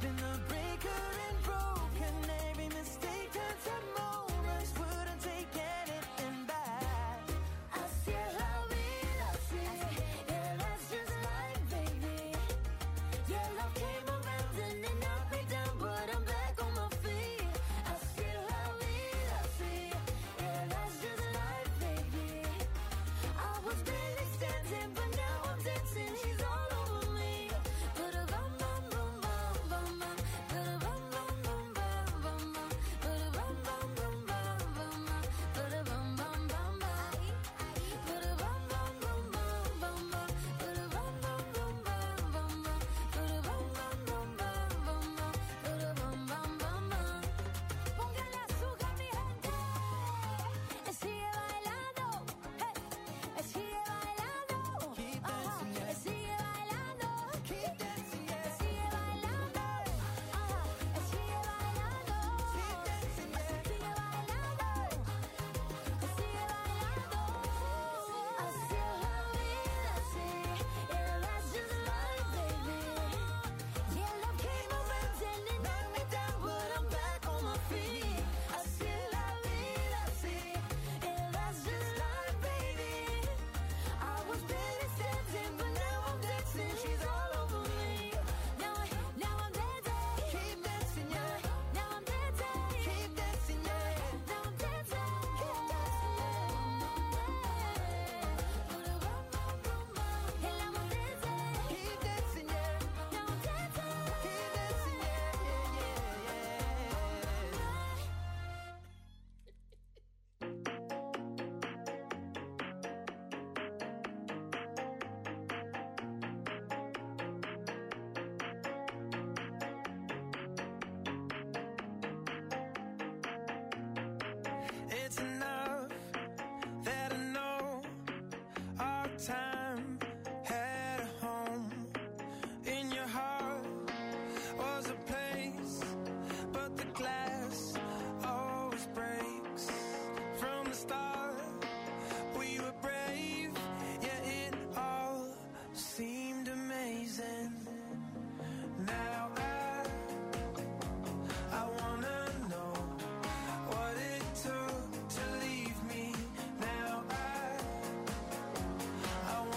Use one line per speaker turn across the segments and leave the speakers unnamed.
I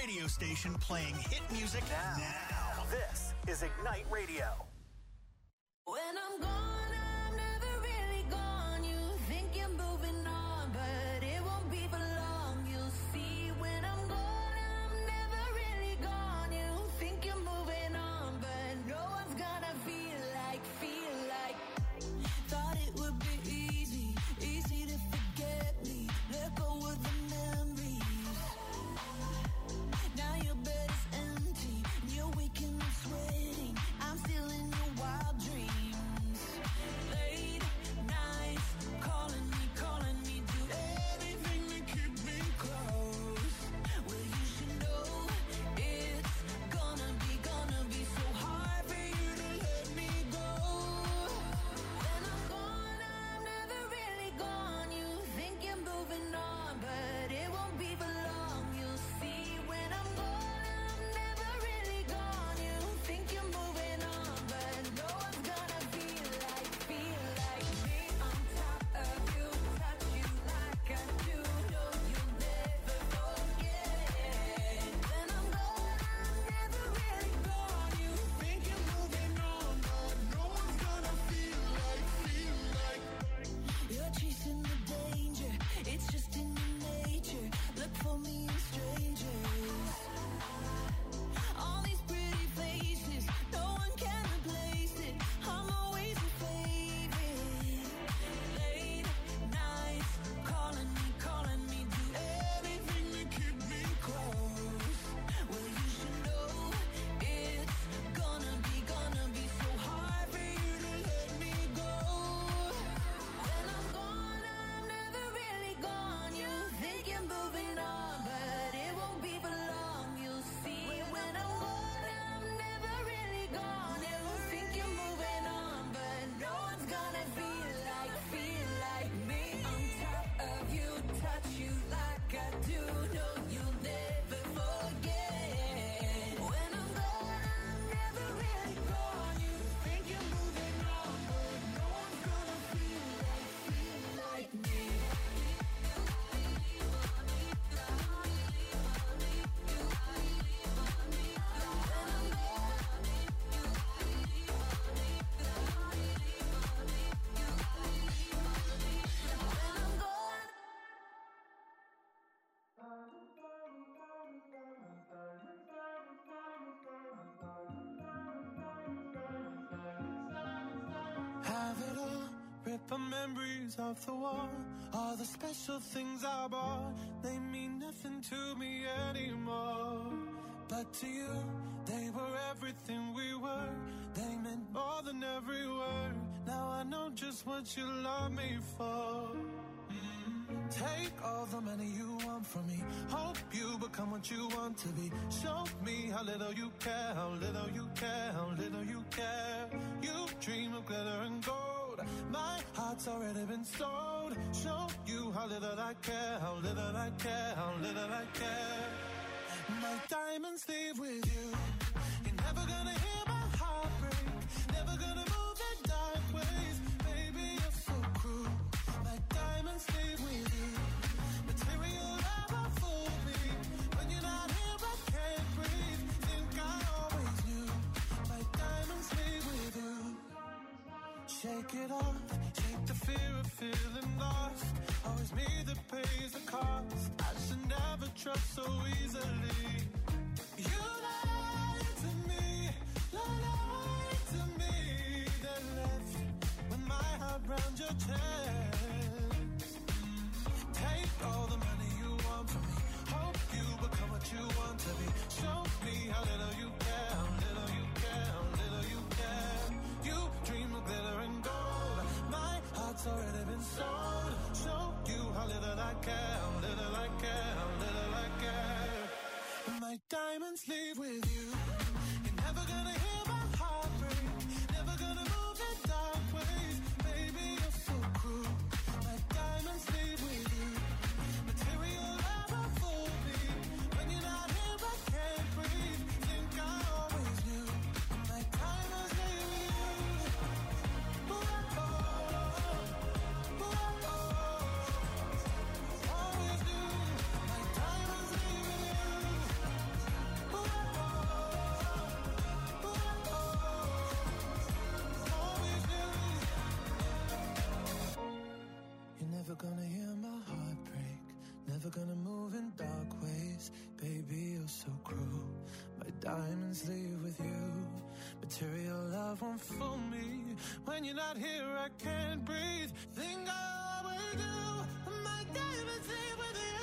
radio station playing hit music now.
This is Ignite Radio.
When I'm gone, I'm never really gone. You think you're moving on, but it won't be for long. You'll see when I'm gone, I'm never really gone. You think you're moving on, but no one's gonna feel like. Thought it would be easy to forget me. Let go of the memories. Now your bed is empty, and you're waking up sweating. I'm still in your wild dreams. Late nights, calling me, do anything to keep me close. Well, you should know it's gonna be so hard for you to let me go. When I'm gone, I'm never really gone. You think you're moving on, but it won't be for long. You'll see when I'm gone, I'm never really gone. You think you're moving on, but no one's gonna feel like me on top of you, touch you like I do. No, you'll never forget. When I'm gone, I'm never really gone. You think you're moving on, but no one's gonna feel like. You're chasing the danger, it's just in your nature. Look for me in strangers. All these pretty faces, no one can replace it. I'm always your favorite. Late nights, calling me, do anything to keep me close. Well, you should know it's gonna be so hard for you to let me go. When I'm gone, I'm never really gone. You think you're moving on, but it won't be for long. You'll see when I'm gone, I'm never really gone. You think you're moving on, but no one's gonna feel like me on top of you, touch you like I do. No, you'll never forget. When I'm gone, I'm never really gone. You think you're moving on, but no one's gonna feel like me.
Have it all, rip our memories off the wall. All the special things I bought, they mean nothing to me anymore. But to you, they were everything we were. They meant more than every word. Now I know just what you love me for. Take all the money you want from me. Hope you become what you want to be. Show me how little you care, how little you care, how little you care. You dream of glitter and gold. My heart's already been sold. Show you how little I care, how little I care, how little I care. My diamonds leave with you. You're never gonna hear my heart break. Never gonna move in dark ways. Baby, you're so cruel. My diamonds leave with you. Material never fooled me. When you're not here, I can't breathe. Think I always knew. My diamonds leave with you. Shake it off. Shake the fear of feeling lost. Always me that pays the cost. I should never trust so easily. You lied to me. Lied to me. Then left with my heart round your chest. Take all the money you want from me. Hope you become what you want to be. Show me how little you care, how little you care, how little you care. You dream of glitter and gold. My heart's already been sold. Show you how little I care, how little I care, how little I care. My diamonds leave with you. You're never gonna hear my heart break. Never gonna move in dark ways. Baby, you're so cruel. My diamonds leave with you. Material never fooled me. When you're not here, I can't breathe. Think I always Never gonna hear my heart break, never gonna move in dark ways. Baby, you're so cruel. My diamonds leave with you. Material love won't fool me. When you're not here, I can't breathe. Think I always do. My diamonds leave with you.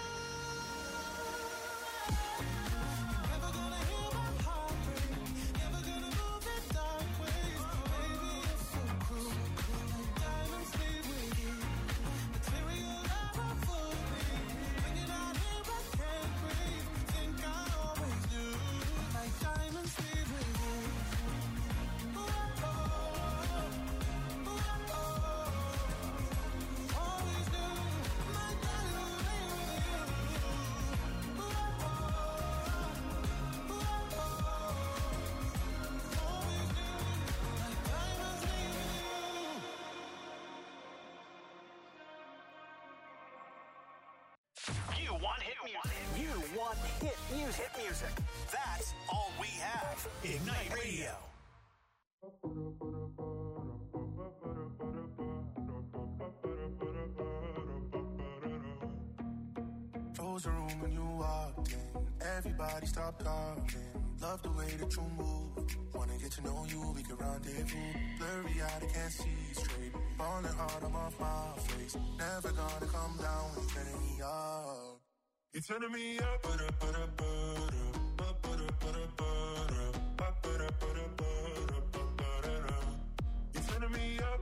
Never gonna hear my heart break, never gonna move in dark ways. Baby, you're so cruel. My diamonds leave with you. Material love won't fool me. When you're not here, I can't breathe. Think I always do. My diamonds leave with you. Always do. My diamonds leave with you. Always do. My diamonds leave with you.
You want hit music. You want hit music. Hit music. That's all we have. Ignite Radio.
Close the room when you walked in. Everybody stop talking. Love the way that you move. Wanna get to know you, we can rendezvous. Blurry eyed, I can't see straight. Falling hard, I'm off my face. Never gonna come down when you're turning me up. You're turning me up. You're turning me up.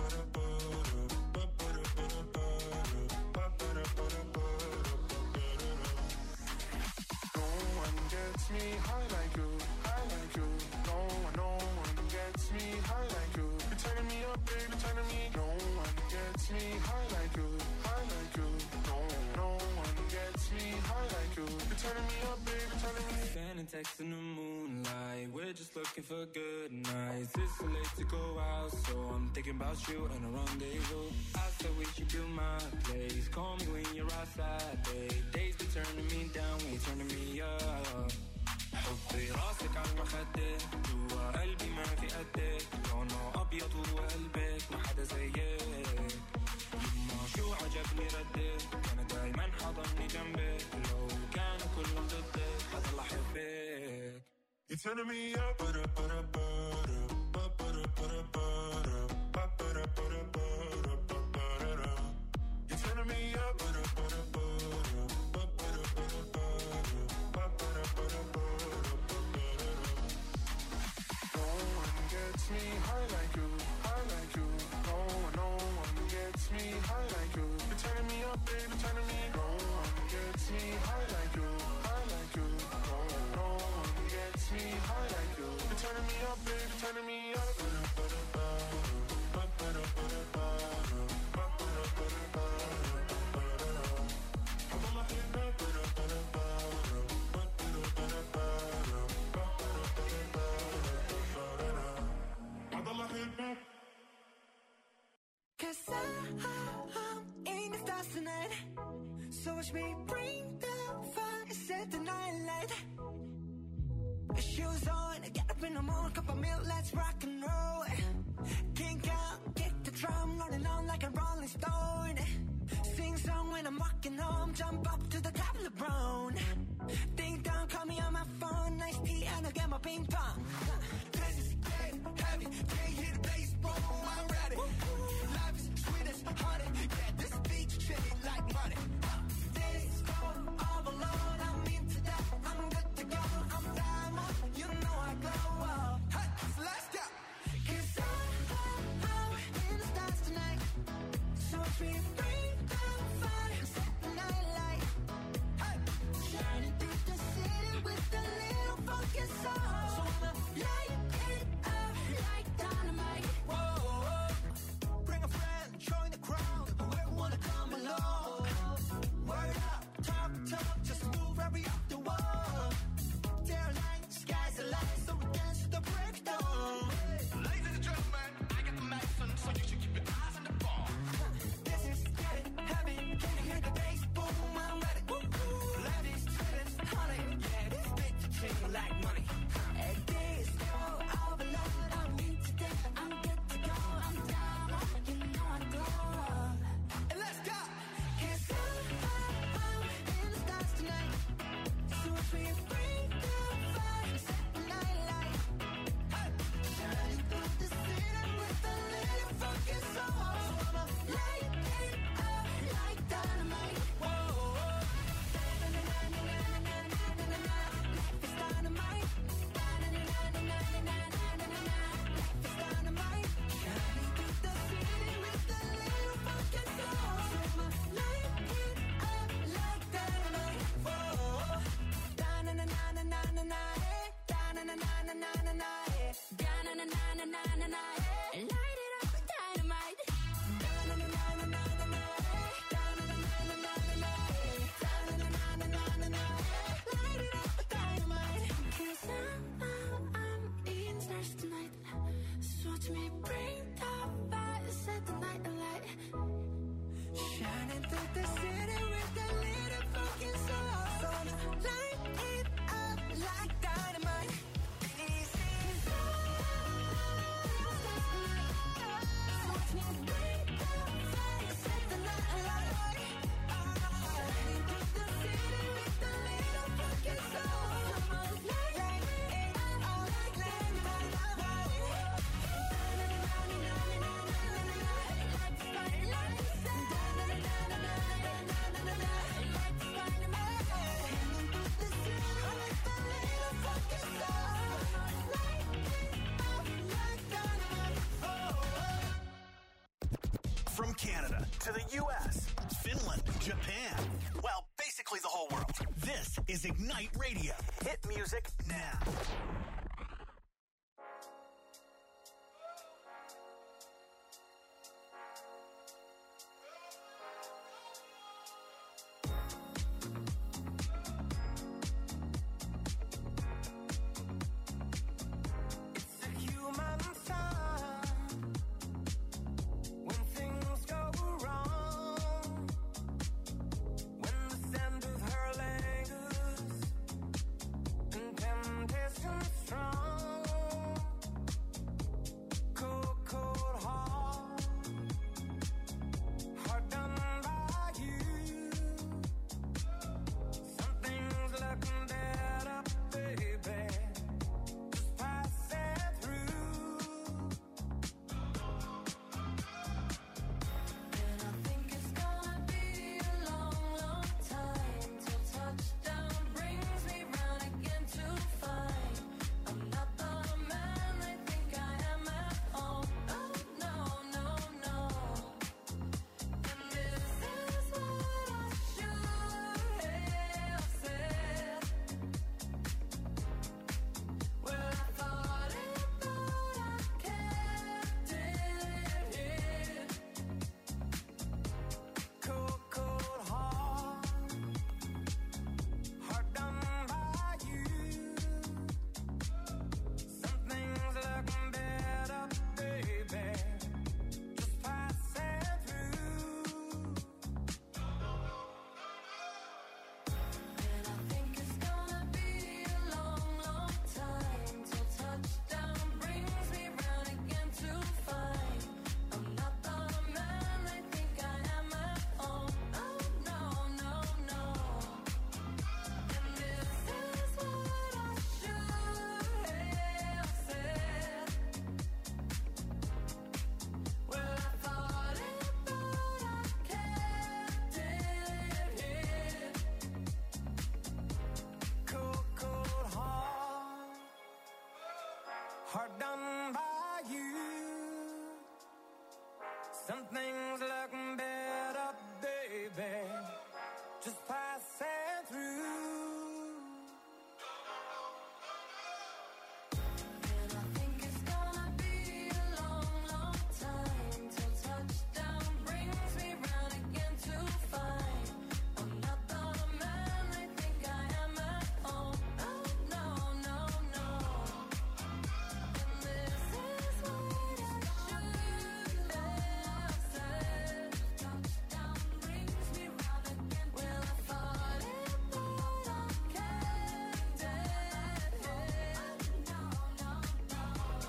Gets me high like you, high like you. No one gets me high like you. You're turning me up, baby, turning me. No one gets me high like you, high like you. No one gets me high like you. You're turning me up, baby, turning me.
Sending texts in the moonlight. We're just looking for good nights. It's so late to go out, so I'm thinking about you and a rendezvous. I said we should do my place. Call me when you're outside, babe. Days be turning me down when you're turning me up. حطي راسك على المخدة جوا قلبي ما في قدك لونه أبيض وقلبك ما حدا زيك يما شو عجبني ردك أنا دايما حضني جنبك لو كانوا كلهم ضدك حضل أحبك.
You're turning me up. You're turning me up. Me high like you, high like you. No one gets me high like you. You're turning me up, baby, turning me. No one gets me high like you, high like you. No one gets me high like you. You're turning me up, baby, turning me up.
Cause I'm in the stars tonight. So watch me bring the fire, set the night light. Shoes on, get up in the morning, cup of milk, let's rock and roll. Kink out, kick the drum, rolling on like a rolling stone. Sing song when I'm walking home, jump up to the top of the brown. Ding dong, call me on my phone, nice tea and I'll get my ping pong. This is getting heavy, can't hear the bass, boom, I'm ready. Life is sweet as honey, yeah, this beach shitty like money. This go all alone, I'm into that, I'm good to go, I'm diamond, you know I glow up. Hey, so let's go. Cause I'm in the stars tonight, so watch me bring the fire, set the night light. Hey, shining through the city with a little funky soul. So I'ma
From Canada to the U.S., Finland, Japan, well, basically the whole world. This is Ignite Radio. Hit music now.
Hard done by you. Some things look better, baby, just passing through.
And I think it's gonna be a long, long time till touchdown brings me round again to find I'm not the man I think I am at home. Oh, no, no, no. And this is what I should have said. Touchdown brings me round again. Well, I thought it, but I can't dead it. No, no, no.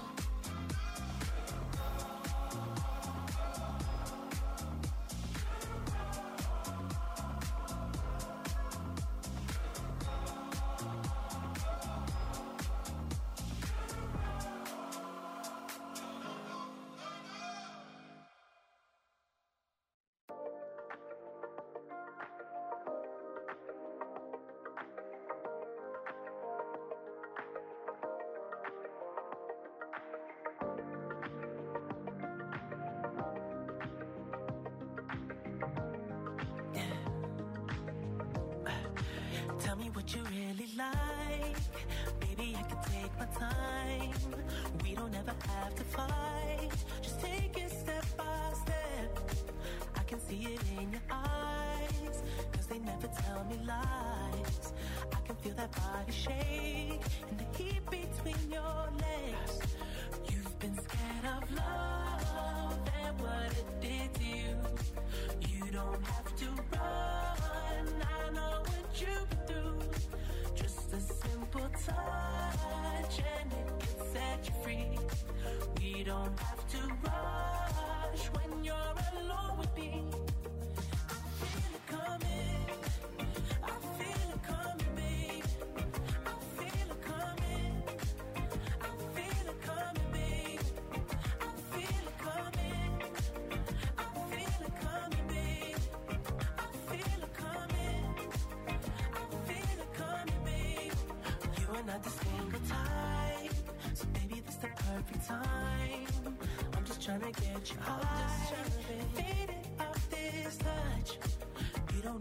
Tell me what you really like. Baby, I can take my time. We don't ever have to fight. Just take it step by step. I can see it in your eyes, 'cause they never tell me lies. I can feel that body shake and the heat between your legs. You've been scared of love and what it did to you. You don't have to run, I know what you've been through. Just a simple touch and it can set you free. We don't have to rush when you're alone with me. I feel it coming, I feel it coming, babe. I feel it coming, I feel it coming, babe. I feel it coming, I feel it coming, babe. I feel it coming, I feel it coming, babe. You are not the single type, so baby, this the perfect time. I'm just trying to get you high. Baby,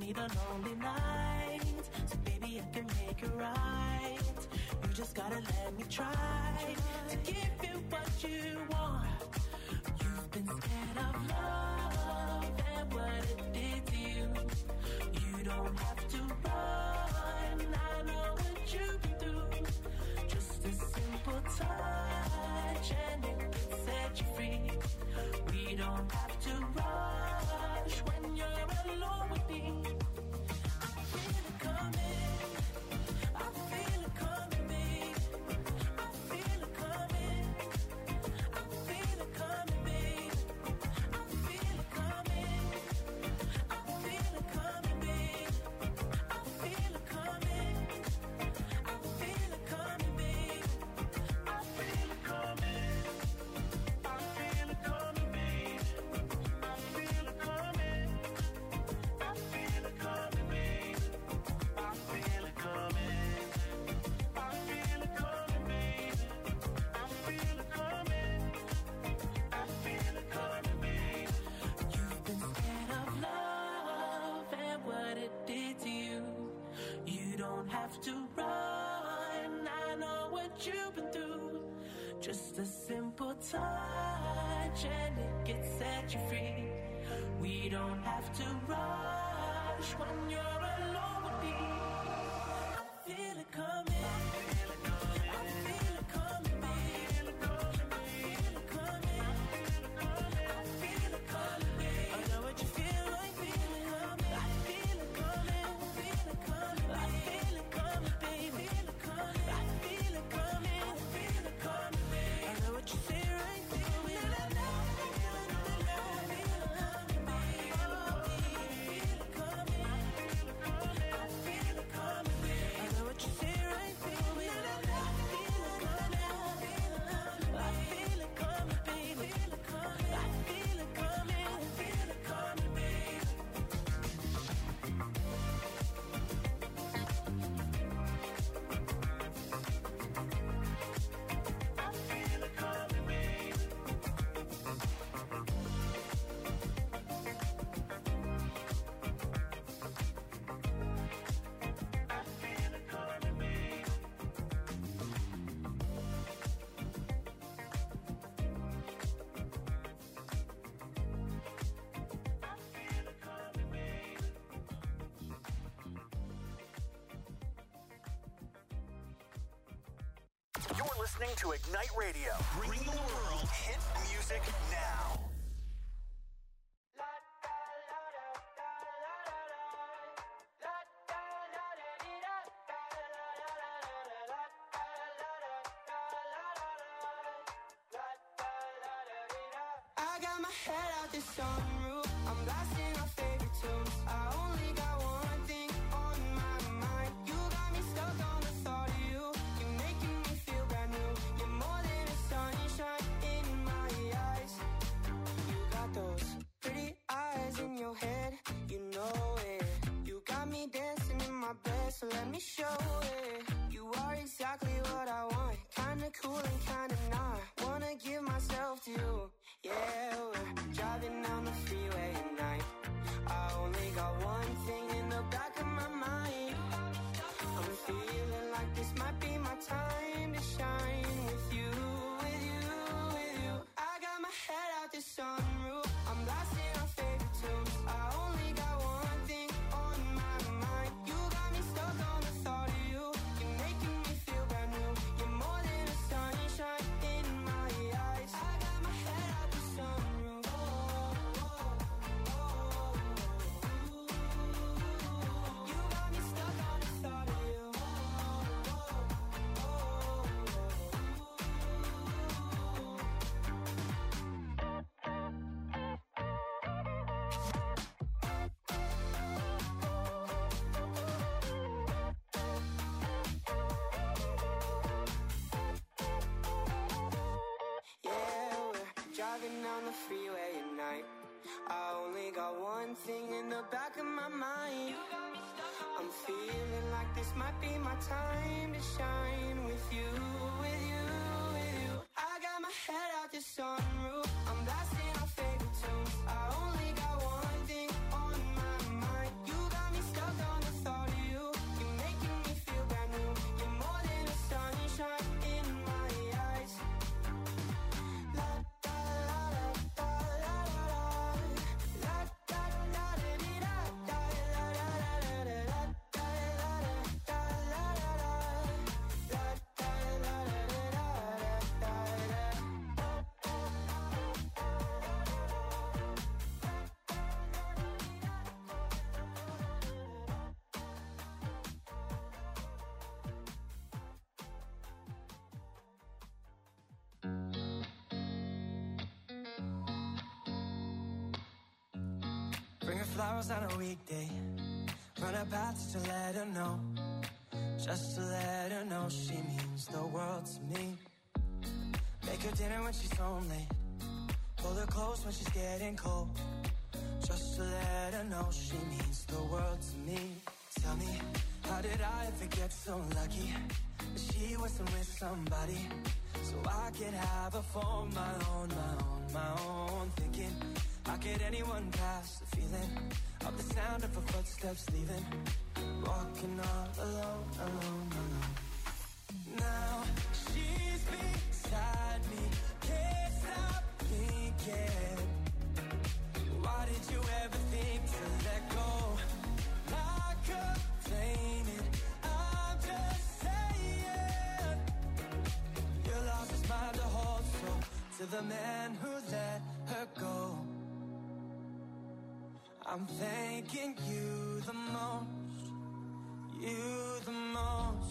need a lonely night, so baby, I can make it right. You just gotta let me try to give you what you want. You've been scared of love and what it did to you. You don't have to run, I know what you've been through. Just a simple touch and it can set you free. We don't have to rush when you're alone with me. I feel it coming, I feel it coming, babe. I feel it coming, I feel it coming, babe. I feel it coming, I feel it coming, babe. I feel it coming, I feel it coming, babe. I feel it coming, I feel it coming, babe. I feel it coming, I feel it coming, babe. I feel it coming, I feel it coming, babe. I feel it coming, I feel it coming, babe. You've been scared of love and what it did to you. You don't have to run, I know what you've been through. Just a simple touch and it can set you free. We don't have to rush when you're alone with me. I feel it coming, I feel it coming, I feel it coming, babe. I feel it coming, I feel it coming, babe. I know what you feel like, feel it coming. I feel it coming, I feel it coming, I feel it coming, babe. I feel it coming, I feel it coming, I feel it coming, babe. I know what you feel right, feel it. I know, I feel it coming, babe. I feel it coming, I feel it coming, babe. I know what you feel right, feel it. I know, I feel it coming, I feel it coming, babe. I feel it coming, I feel it coming, I feel it coming, babe. I feel it coming, babe. I feel it coming, babe. I feel it coming, babe.
You're listening to Ignite Radio. Bring the world hit music now.
I got my head out the sunroof. I'm blasting our favorite tunes. I only got one thing on my mind. You got me stuck on the thought of you. You're making me feel brand new. You're more than a sunshine in my eyes. You got those pretty eyes in your head. You know it. You got me dancing in my bed, so let me show it. You are exactly what I want. Kinda cool and kinda not. Wanna give myself to you. Yeah, we're driving down the freeway at night. I only got one thing in the back of my mind. I'm feeling like this might be my time to shine with you, with you, with you. I got my head out the sunroof. I'm blasting our favorite tunes. I only got one thing on my mind. You got me stuck on the thought of you. You're making me feel brand new. You're more than a sunshine in my eyes. I got my head out the sunroof. You got me stuck on the thought of you. Yeah, we're driving down the freeway at night. I only got one thing in the back of my mind. I'm feeling like this might be my time to shine with you, with you, with you. I got my head out the sunroof. I'm blasting our favorite tunes. I only got one thing on my mind. You got me
flowers on a weekday. Run her path just to let her know. Just to let her know she means the world to me. Make her dinner when she's home late. Pull her close when she's getting cold. Just to let her know she means the world to me. Tell me, how did I ever get so lucky that she wasn't with somebody so I could have her for my own, my own, my own. Thinking, how could anyone pass the feeling of the sound of her footsteps leaving? Walking all alone, alone, alone. Now she's beside me, can't stop thinking. Why did you ever think to let go? Not complaining, I'm just saying. You lost his mind to hold so to the man who let her go. I'm thanking you the most, you the most.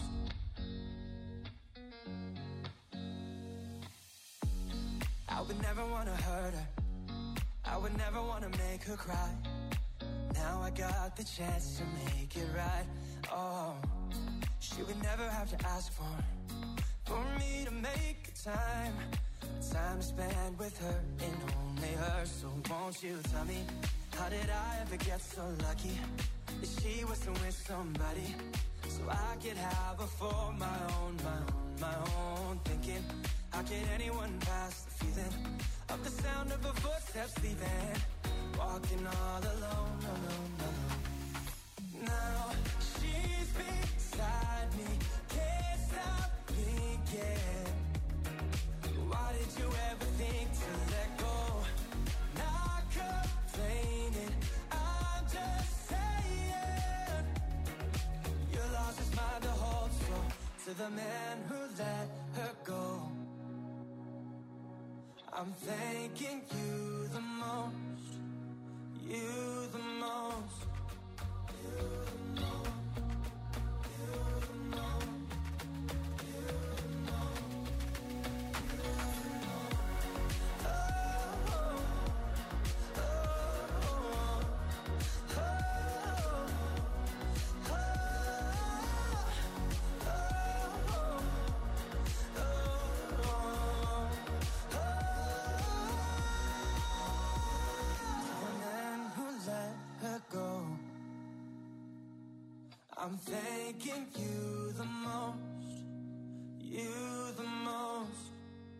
I would never want to hurt her, I would never want to make her cry. Now I got the chance to make it right. Oh, she would never have to ask for me to make time to spend with her and only her. So won't you tell me, how did I ever get so lucky that she wasn't with somebody so I could have her for my own, my own, my own. Thinking, how could anyone pass the feeling of the sound of her footsteps leaving? Walking all alone, alone, alone. Now she's beside me, can't stop thinking. Why did you ever think to let go? Not complaining, I'm just saying. You lost his mind to hold so to the man who let her go. I'm thanking you the most, you the most, you the most, you the most, you the most, you the most. Oh, oh, oh, oh, oh, I'm thanking you the most, you the most.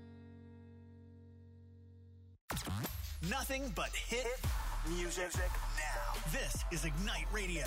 Nothing but hit music now. This is Ignite Radio.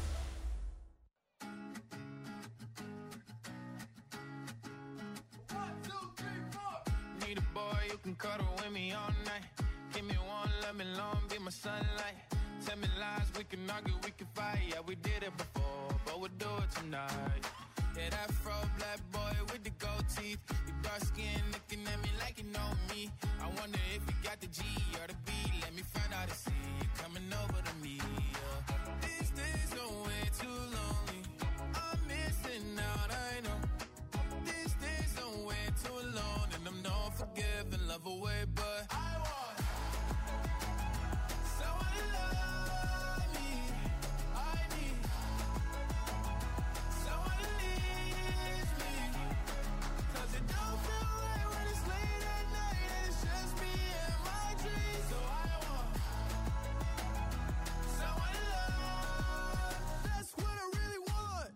Need a boy you can cuddle with me all night. Give me one, let me long, be my sunlight. Tell me lies, we can argue, we can fight. Yeah, we did it before, but we'll do it tonight. Yeah, that fro black boy with the gold teeth. You dark skin looking at me like you know me. I wonder if you got the G or the B. Let me find out and see you coming over to me. Yeah. These days are way too lonely. I'm missing out, I know. These days are way too alone. And I'm not forgiving, love away, but I want someone to love me. I need someone to leave me. 'Cause it don't feel right when it's late at night and it's just me and my dreams. So I want someone to love. That's what I really want.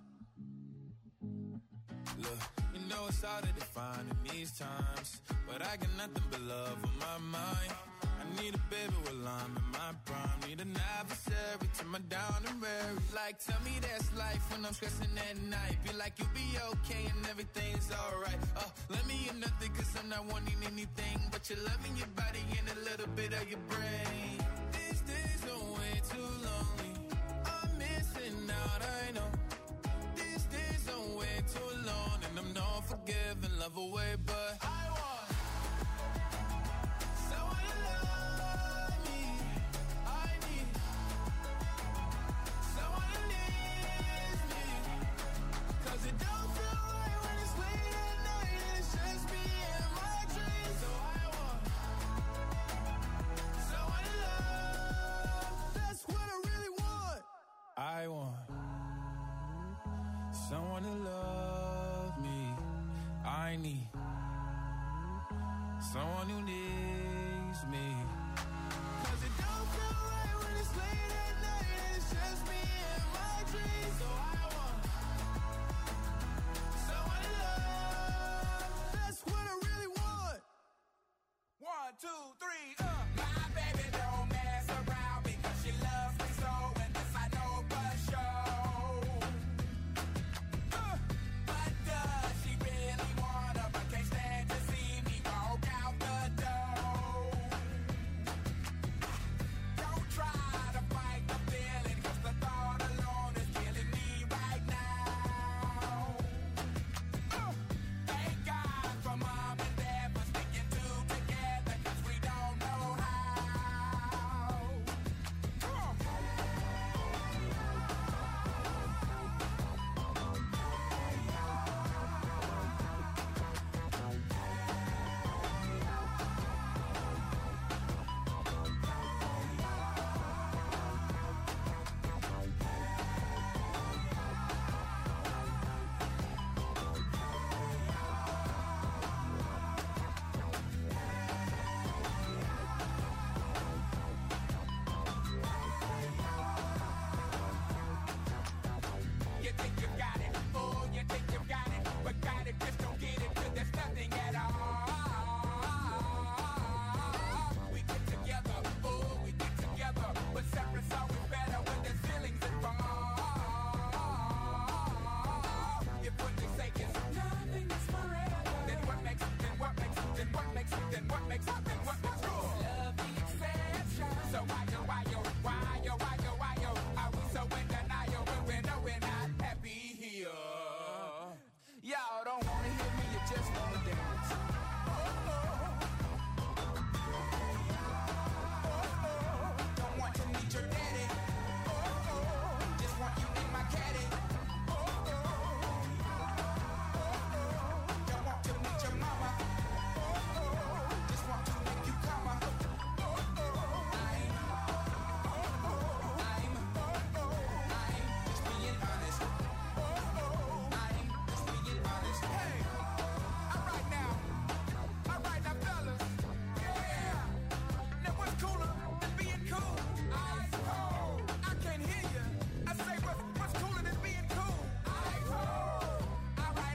Look, you know it's hard to define in these times, but I got nothing but love on my mind. I need a baby while I'm in my prime. Need an adversary to my down and weary. Like, tell me that's life when I'm stressing at night. Be like, you'll be okay and everything's alright. Let me in nothing 'cause I'm not wanting anything but your love in your body and a little bit of your brain. These days are way too lonely. I'm missing out, I know. These days are way too alone. And I'm not forgiving, love away, but I want someone to love me. I need someone to leave me. 'Cause it don't feel right when it's late at night and it's just me and my dreams. So I want someone to love me. Someone who needs me. 'Cause it don't feel right when it's late at night and it's just me and my dreams. So I want someone to love. That's what I really want. 1, 2, 3, My baby don't mess around because she loves me so, and this I know for sure. But does she really wanna? But can't stand to see me walk out the door. Don't try to fight the feeling, 'cause the thought alone is killing me right now. Thank God for mom and dad for sticking two together, 'cause we don't know how. You think you got it, oh, you think you got it, but got it, just don't get it till there's nothing at all. We get together, oh, we get together, but separate's always better when there's feelings involved. If what they say is nothing is forever, then what makes it, then what makes it, then what makes it, then what makes it, then what makes it? Love the exception. So why are we so in denial when we know we're not happy here? Y'all don't wanna hear me, you just wanna dance. Don't want to meet your daddy. Just want you in my caddy. Don't want to meet your mama. Just want to make you come. I'm just being honest. I'm just being honest. Hey, all right now, fellas. Yeah. Now what's cooler than being cool? Ice cold. I can't hear you. I say what's cooler than being cool? Ice cold. All right.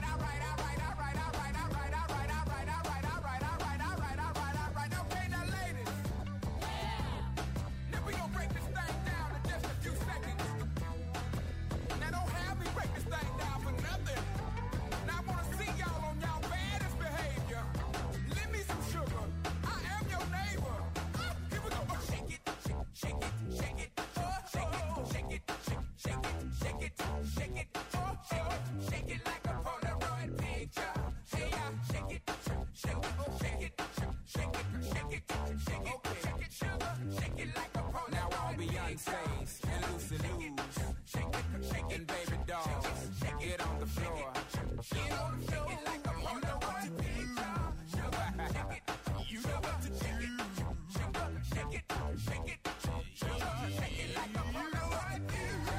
Okay, now ladies. Now we gonna break this thing down in just a few seconds. Now don't have me break this thing down for nothing. Now I wanna see y'all on y'all baddest behavior. Lend me some sugar. I am your neighbor. Here we go. Shake it, shake it, shake it, shake it, shake it, shake it, shake it, shake it, shake it like a Polaroid picture. Hey, shake it, shake it, shake it, shake it, shake it, shake it, shake it, sugar, shake it like a Polaroid. Now all Beyonce's and Lucy Lou's, shake it, baby dolls, get on the floor, get on the floor like a Polaroid picture. Sugar, shake it, you know what to shake it, sugar, shake it, shake it, sugar, shake it like a Polaroid picture.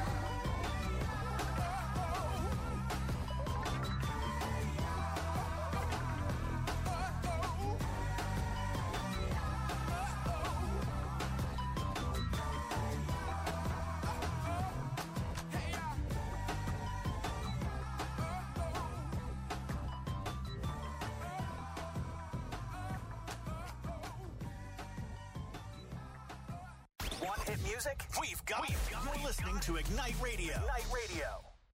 Want hit music? We've got it. You're listening to Ignite Radio. Ignite Radio.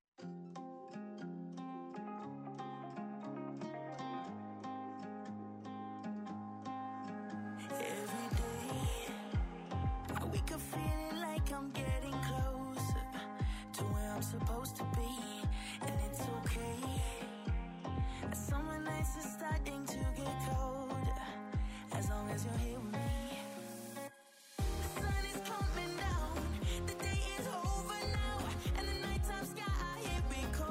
Every day, I wake up feeling like I'm getting closer to where I'm supposed to be, and it's okay. Summer nights are starting to get colder, as long as you're here with me. The sun is coming down, the day is over now, and the nighttime sky, here we go.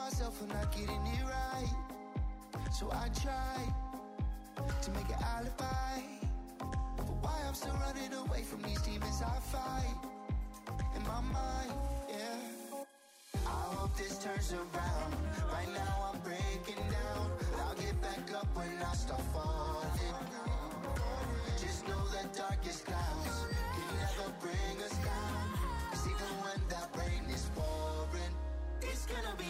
myself for not getting it right. So I try to make an alibi for why I'm still running away from these demons I fight in my mind, yeah. I hope this turns around. Right now I'm breaking down. I'll get back up when I start falling. Just know the darkest clouds can never bring us down. 'Cause even when that rain is pouring, it's gonna be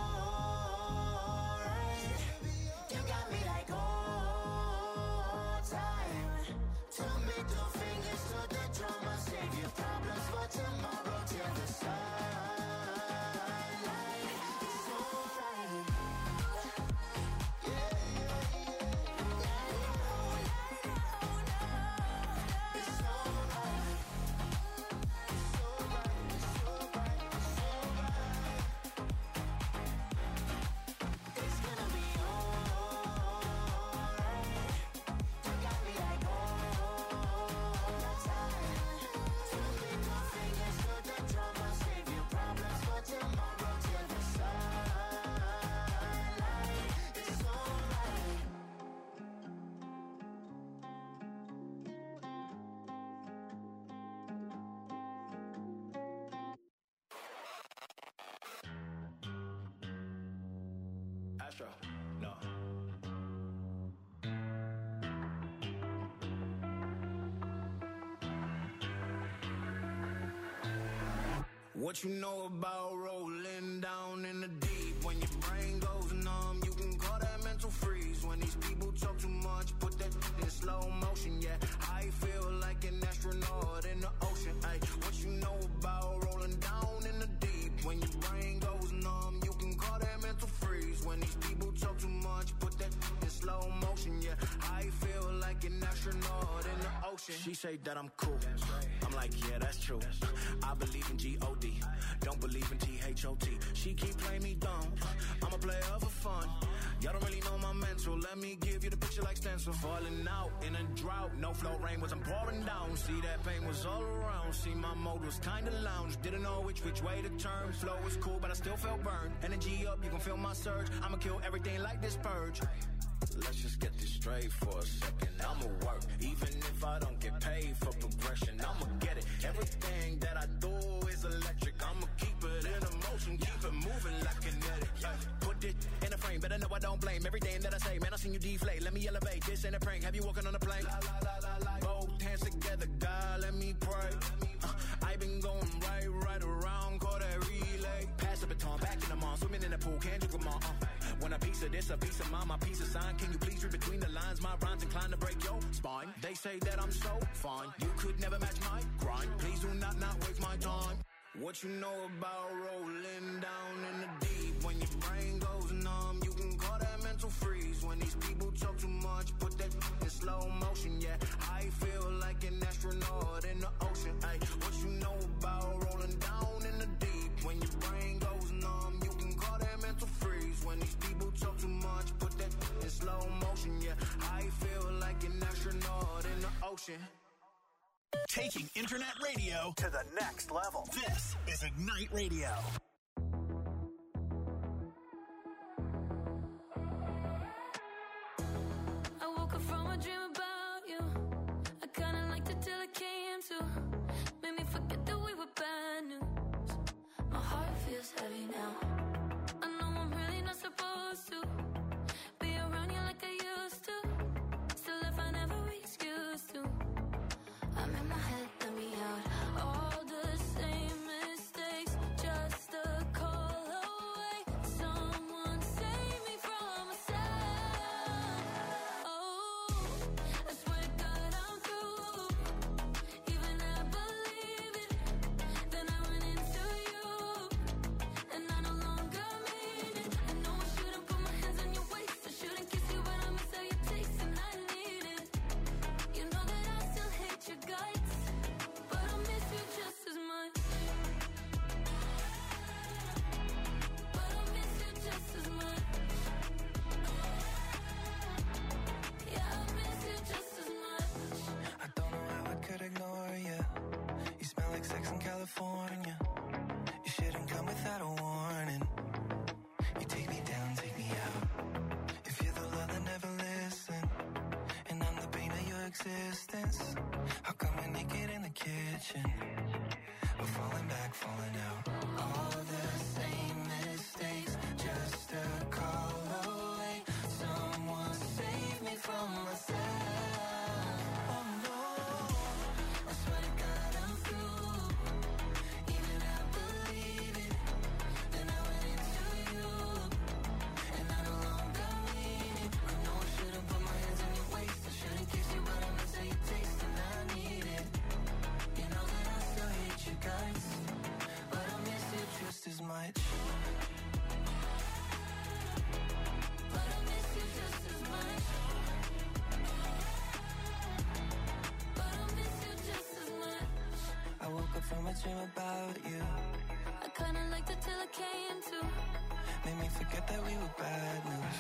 alright. You got me like old time. Two middle fingers to the drum. I'll save your problems for tomorrow till the sunlight is alright. Yeah, yeah, yeah. It's alright. It's alright. It's alright. It's alright. It's gonna be alright. You got me like old time. Two middle fingers to the drum. I'll save your problems for tomorrow till the sunlight is alright.
Astro, no. What you know about rolling down in the deep? When your brain goes numb, you can call that mental freeze. When these people talk too much, put that in slow motion, yeah. I feel like an astronaut in the ocean, ay. What you know about rolling down in the deep? When your brain goes numb, you can call that mental freeze. When these people talk too much, put that in slow motion, yeah. I feel like an astronaut in the ocean. She say that I'm cool. I'm like, yeah, that's true. I believe in G-O-D. Don't believe in T-H-O-T. She keep playing me dumb. I'm a player for fun. Y'all don't really know my mental. Let me give you the picture like stencil. Falling out in a drought. No flow rain wasn't pouring down. See, that pain was all around. See, my mode was kinda lounge. Didn't know which way to turn. Flow was cool, but I still felt burned. Energy up, you can feel my surge. I'ma kill everything like this purge. Let's just get this straight for a second. I'ma work, even if I don't get paid for progression. I'ma get it. Everything that I do is electric. I'ma keep it in motion, keep it moving like kinetic. Put it in a frame, better know I don't blame everything that I say. Man, I seen you deflate. Let me elevate. This ain't a prank. Have you walking on a plane? Both hands together, God, let me pray. I've been going right around, call that relay. Pass the baton, back in the mall, swimming in the pool, can't drink them all. Want a piece of this, a piece of mine, my piece of sign. Can you please read between the lines? My rhymes inclined to break your spine. They say that I'm so fine, you could never match my grind. Please do not waste my time. What you know about rolling down in the deep? When your brain goes numb, you can call that mental freeze. When these people talk too much, put that in slow motion, yeah. I feel like an astronaut in the ocean, ay. What you know about rolling down in the deep? When your brain goes numb, you can call that mental freeze. When these people talk too much, put that in slow motion, yeah. I feel like an astronaut in the ocean.
Taking internet radio to the next level. This is Ignite Radio.
I woke up from a dream about you. I kinda liked it till it came to. Made me forget that we were bad news. My heart feels heavy now. I know I'm really not supposed to be around you like I used to. Still if I never excuse to. I'm in my head, let me out. All the same mistakes, just a call away. Someone save me from myself. Oh, I swear to God I'm through. Even I believe it. Then I run into you, and I no longer mean it. I know I shouldn't put my hands on your waist. I shouldn't kiss you, but I miss how you taste, and I need it. You know that I still hate your guts, but I miss you just as much. But I miss you just as much. Yeah, I miss you just as much.
I don't know how I could ignore you. You smell like sex in California. You shouldn't come without a warning. You distance. How come we're naked in the kitchen? We're falling back, falling out. All the same mistakes, just a call away. Someone save me from myself. Oh no, I swear to God I'm through. Even I believe it. Then I went into you, and I no longer mean it. I know I shouldn't put my hands on your waist. I shouldn't kiss you, but I miss how you taste, and I need it. You know that I still hate you guys, but I miss you just as much. But I miss you just as much. But I miss you just as much. I woke up from a dream about you. I kinda liked it till it came to. Made me forget that we were bad news.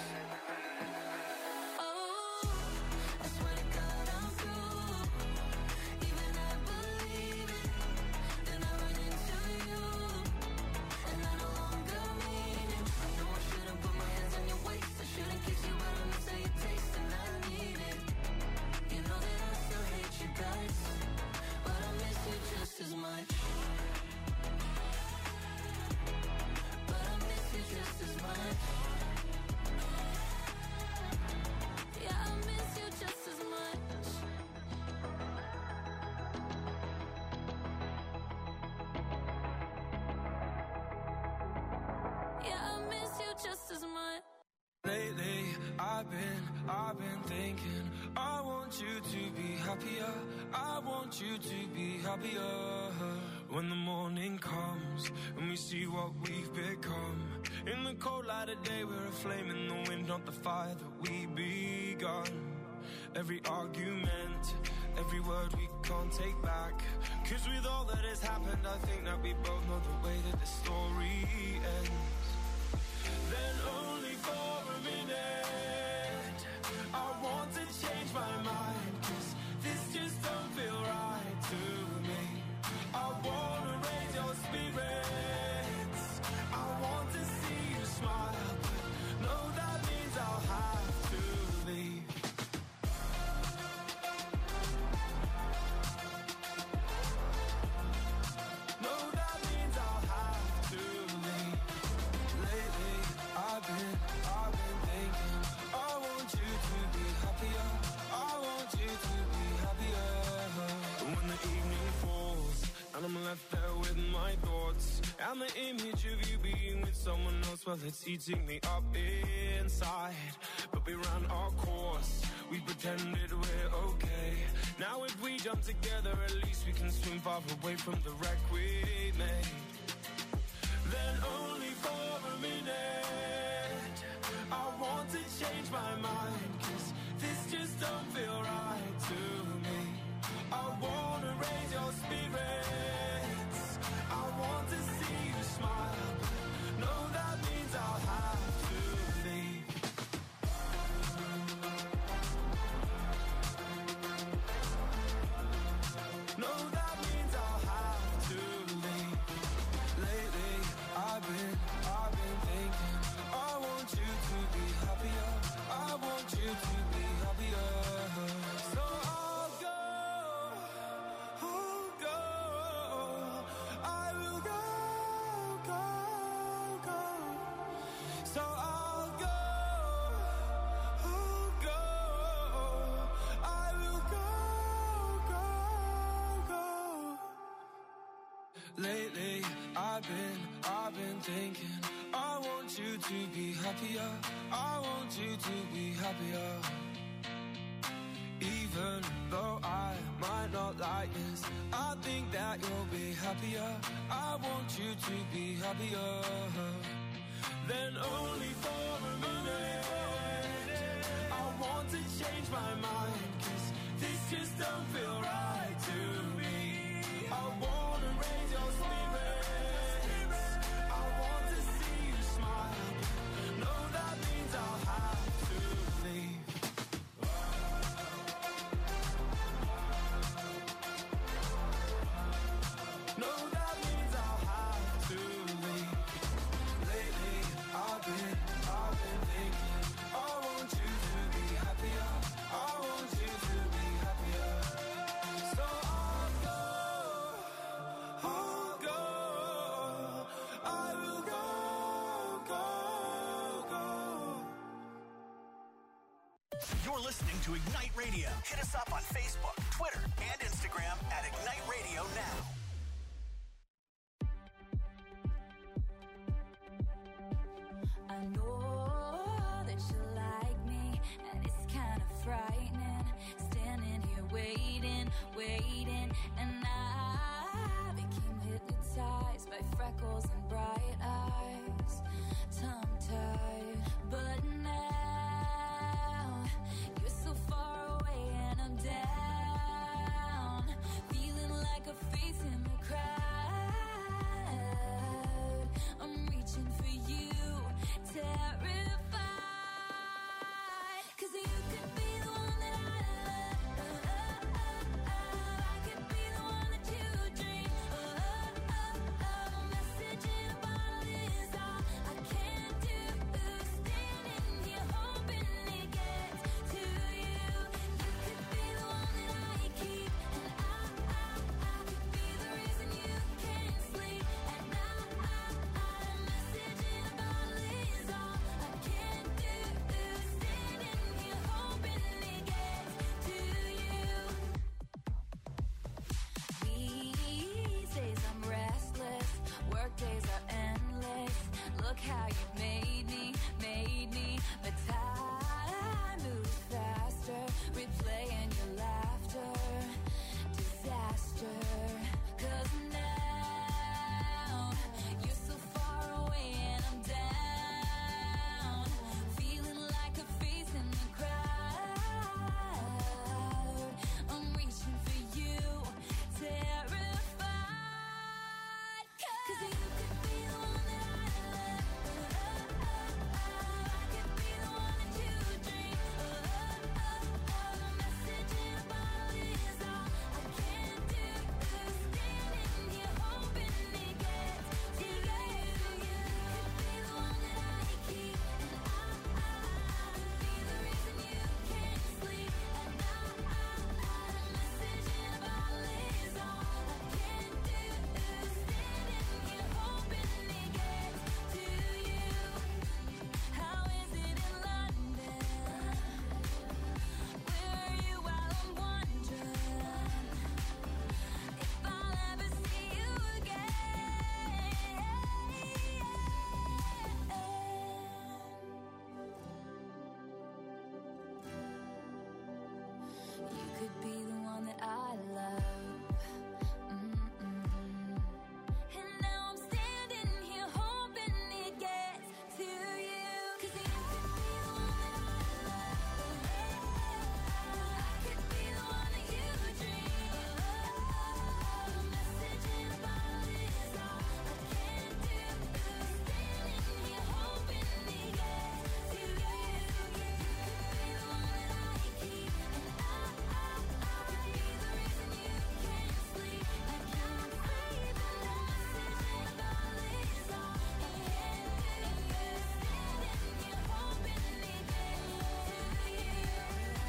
Oh, I swear to God I'm through. Even I believe it. Then I run into you, and I no longer mean it. I know I shouldn't put my hands on your waist. I shouldn't kiss you, but I miss how you taste, and I need it. You know that I still hate you guys, but I miss you just as much. But I miss you just as much. Yeah, I miss you just as much. Yeah, I miss you just as much.
Lately, I've been thinking, I want you to be happier. I want you to be happier. When the morning comes and we see what we've become. In the cold light of day, we're a flame in the wind, not the fire that we begun. Every argument, every word we can't take back. 'Cause with all that has happened, I think that we both know the way that the story ends. Then only for a minute, I want to change my mind, 'cause this just don't feel right to me. I want to raise your spirits, I want to see you smile, but no, that means I'll have to leave. No, that means I'll have to leave. Lately, I've been thinking, I want you to be happier. I want you to be happier. When the evening falls and I'm left there with my thoughts, and the image of you being with someone else, well, it's eating me up inside. But we ran our course, we pretended we're okay. Now if we jump together, at least we can swim far away from the wreck we made. Then only for a minute, I want to change my mind, 'cause this just don't feel right to me. I want to raise your spirits, I want to see you smile, no, that means I'll have to leave. No, that means I'll have to leave. Lately, I've been thinking, I want you to be happier. I want you to be happier. So I'll go, I will go. So I'll go, I will go. Lately, I've been thinking, I want you to be happier. I want you to be happier. Even though I might not like this, I think that you'll be happier. I want you to be happier. Then only for a minute, I want to change my mind, 'cause this just don't feel right to me. I want to raise your spirits, I want to see you smile, no, that means I'll have to leave. No, that means I'll have to leave. Lately, I've been thinking, I want you to be happier. I want you to be happier.
You're listening to Ignite Radio. Hit us up on Facebook, Twitter, and Instagram at Ignite Radio Now.
I know that you like me, and it's kind of frightening. Standing here waiting, and I became hypnotized by freckles and bright eyes, tongue-tied. But now you're so far away, and I'm down, feeling like a face in the crowd. I'm reaching for you, terrified, 'cause you could be the one that I love. I could be the one that you dream. A message in a bottle is all I can do. Standing here hoping it gets to you. You could be the one that I keep, and I could be the reason you can't sleep at night. A message in a bottle is all I can do. Standing here hoping it gets to you. These days I'm restless, work days are endless. Look how you made me, but time moves faster, replaying your laughter, disaster. 'Cause now you're so far away, and I'm down, feeling like a face in the crowd. I'm reaching for you, terrified, 'cause you could be the one that I love. I could be the one that you dream. A message in a bottle is all I can do. Standing here hoping it gets to you. You could be the one that I keep, and I could be the reason you can't sleep at night. A message in a bottle is all I can do. Standing here hoping it gets to you. How is it in London? Where are you while I'm wondering if I'll ever see you again? You could be the one that I love. And now I'm standing here hoping it gets to you. 'Cause you could be the one that I love. I could be the one that you dream. A message in a bottle is all I can do. Standing here hoping it gets to you. You could be the one that I keep, and I could be the reason you can't sleep at night. A message in a bottle is all I can do. Standing here hoping it gets to you. You could be the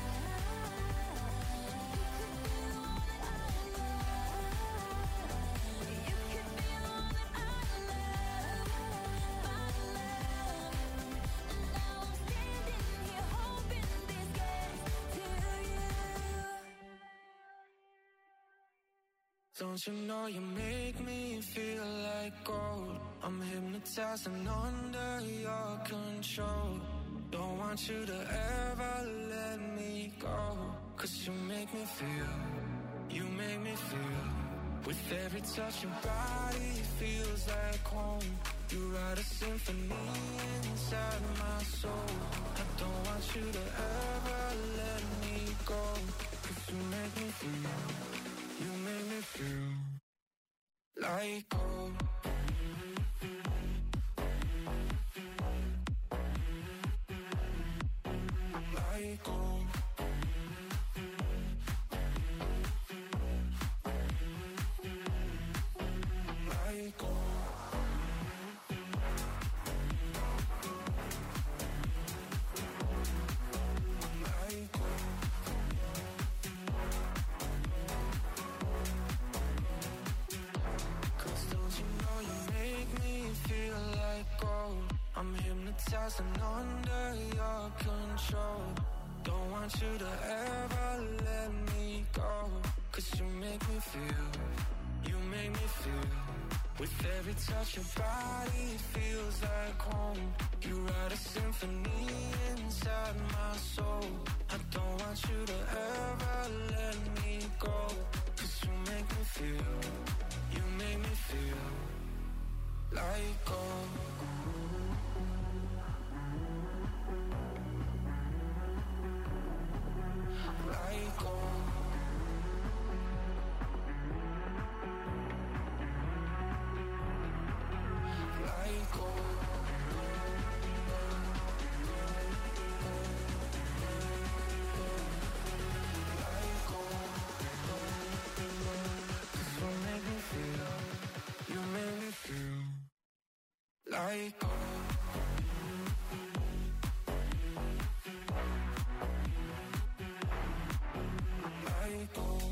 one that I love. You could be the one that I love, my love. And now I'm standing here hoping this gets to you.
Don't you know you make me feel like gold? I'm hypnotized and under your control. Don't want you to ever let me go. 'Cause you make me feel. With every touch your body feels like home. You write a symphony inside my soul. I don't want you to ever let me go. 'Cause you make me feel like gold. Like gold. Like gold. Like gold. hypnotized and under your control.
don't want you to ever let me go. 'Cause you make me feel, you make me feel. With every touch your body feels like home. You write a symphony inside my soul. I don't want you to ever let me go. 'Cause you make me feel, you make me feel like gold. Like gold. Like gold. Like gold. 'Cause you make me feel, you make me feel like gold. Like gold.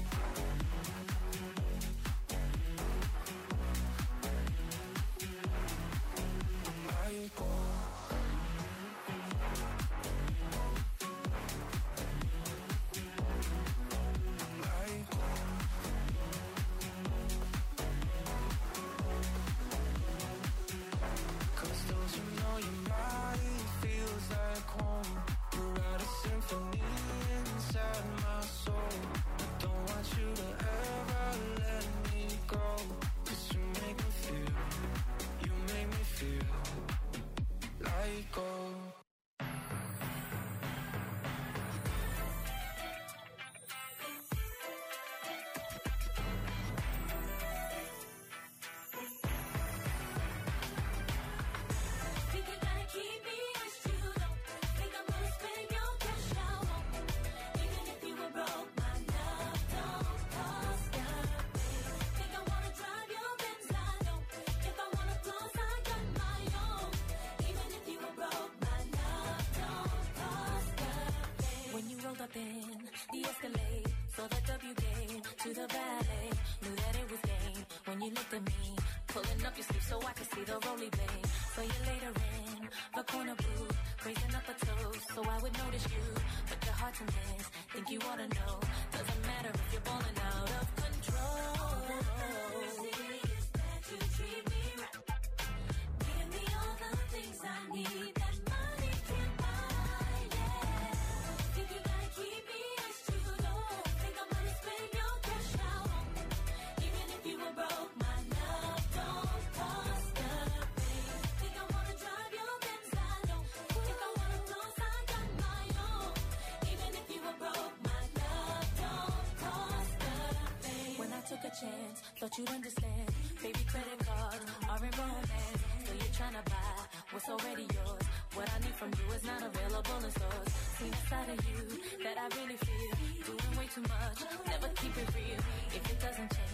Like gold. Like gold. Cause don't you know your body feels like home. You write a symphony inside my soul. I don't want you to ever let me go. 'Cause you make me feel, you make me feel like gold.
Think you gotta keep me as you don't think I'm gonna spend your cash out on me. Even if you were broke, my love don't cost a thing. Think I wanna drive your Benz, I don't. If I wanna close, I got my own. Even if you were broke, my love don't cost a thing. When you rolled up in the Escalade, saw the W game to the ballet, knew that it was game. When you looked at me, pulling up your sleeve so I could see the rolly blade. So you later in the corner booth, raising up a toast so I would notice you. But your heart's a mess, think you ought to know. Doesn't matter if you're balling out of control. All I see is that you treat me right. Give me all the things I need that money can't buy, yeah. Think you gotta keep me as you don't think I'm gonna spend your cash out on me. Even if you were broke, my love don't cost a thing. Think I wanna drive your Benz, I don't. If I wanna close, I got my own. Even if you were broke, my love don't cost a thing. When I took a chance, thought you'd understand. Baby, credit cards are in romance. So you're tryna buy what's already yours. What I need from you is not available in stores. See the side of you that I really feel. Doing way too much, never keep it real. If it doesn't change,